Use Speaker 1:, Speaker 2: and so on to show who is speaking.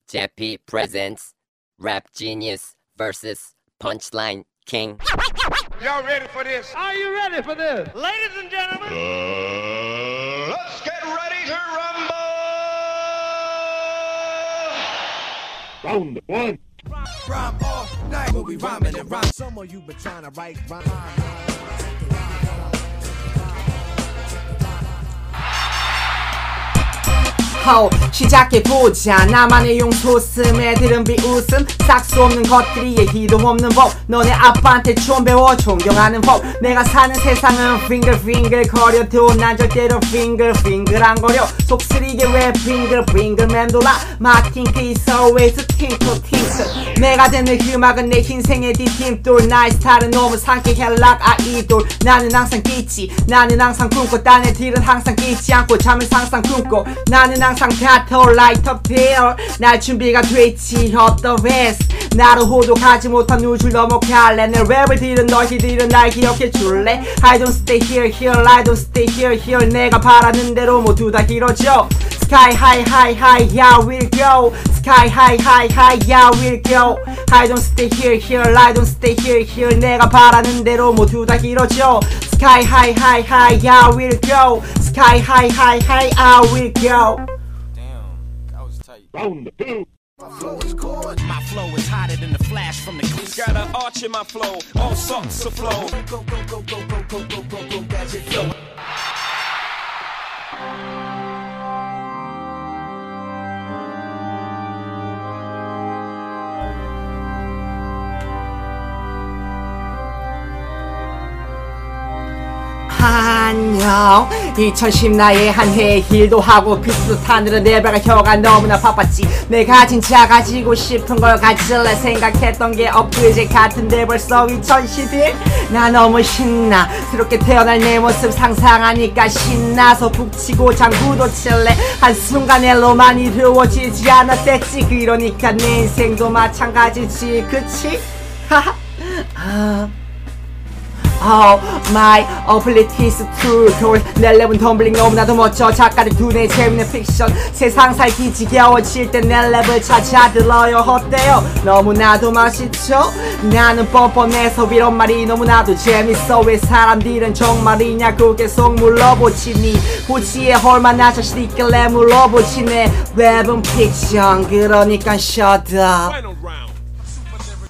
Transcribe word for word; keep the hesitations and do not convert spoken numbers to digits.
Speaker 1: Jappy presents Rap Genius versus Punchline King.
Speaker 2: Y'all ready for this?
Speaker 3: Are you ready for this?
Speaker 2: Ladies and gentlemen,
Speaker 4: Uh, let's get ready to rumble!
Speaker 3: Round one.
Speaker 5: Rhyme all night when we rhyming and rhyme. Some of you been trying to write rhyme.
Speaker 6: 호, 시작해보자. 나만의 용소슴 애들은 비웃음 싹 수 없는 것들이 얘기도 없는 법. 너네 아빠한테 좀 배워 존경하는 법. 내가 사는 세상은 핑글 핑글 거려도 난 절대로 핑글 핑글 안 거려. 속쓰리게 왜 핑글 핑글 맴돌아. My think is always tinkle tinkle. 내가 듣는 음악은 내 인생의 디딤돌. 나의 스타일은 너무 상쾌해 like 아이돌. 나는 항상 끼지 나는 항상 꿈꿔. 딴 애들은 항상 끼지 않고 잠을 항상 꿈꿔. 나는 항상 같아 light up here. 날 준비가 됐지 up the west. 나로 호도하지 못한 우주를 넘어갈래. 내 랩을 들은 너희들은 날 기억해 줄래. I don't stay here here I don't stay here here. 내가 바라는 대로 모두 다 이뤄져. Sky high high high yeah we'll go. Sky high high high yeah we'll go. I don't stay here here I don't stay here here. 내가 바라는 대로 모두 다 이뤄져. Sky high high high yeah we'll go. Sky high high high I will go.
Speaker 3: Round two.
Speaker 5: My flow is good. My flow is hotter than the flash from the
Speaker 2: it's got an arch in my flow, all sorts of flow.
Speaker 5: Go, go, go, go, go, go, go, go, go, gadget flow.
Speaker 6: 안녕. 이천십 나의 한 해의 일도 하고 비슷하늘은 내 배가 혀가 너무나 바빴지. 내가 진짜 가지고 싶은 걸 가질래 생각했던 게 엊그제 같은데 벌써 이천십일. 나 너무 신나. 새롭게 태어날 내 모습 상상하니까 신나서 북치고 장구도 칠래. 한순간에 로만이 이루어지지 않았댔지. 그러니까 내 인생도 마찬가지지 그치? 하하. 아. Oh my ability is true. 겨울 내 랩은 텀블링 너무나도 멋져. 작가들 두뇌 재밌는 픽션. 세상 살기 지겨워질 때 내 랩을 찾아 들어요. 어때요? 너무나도 맛있죠? 나는 뻔뻔해서 이런 말이 너무나도 재밌어. 왜 사람들은 정말이냐고 계속 물어보지. 니 고지에 얼마나 자신 있길래 물어보지. 내 랩은 픽션 그러니까 shut up.
Speaker 2: Final round.